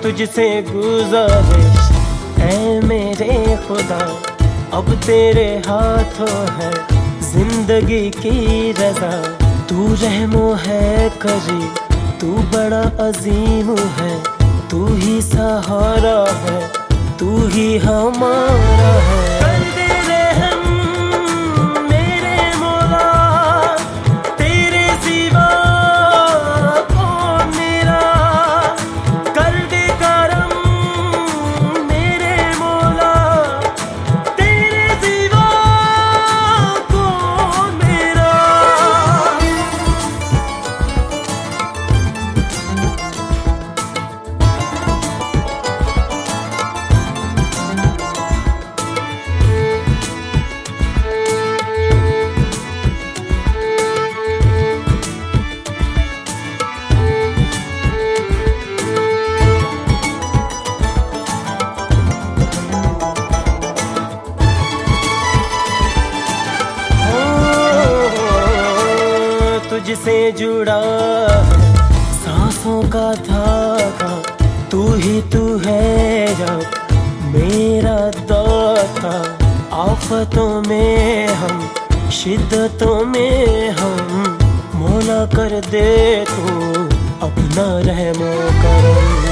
तुझसे गुजारिश ऐ मेरे खुदा, अब तेरे हाथों है जिंदगी की रजा। तू रहमो है करी, तू बड़ा अजीम है, तू ही सहारा है, तू ही हमारा है। कर दे रहम मेरे मौला, तेरे सिवा कौन मेरा। कर दे करम मेरे मौला, तेरे सिवा कौन मेरा। तुझसे जुड़ा सांसों का धागा, तू ही तू है रब मेरा दाता। आफतों में हम, शिद्दतों में हम, मौला कर दे तू अपना रहमो करम।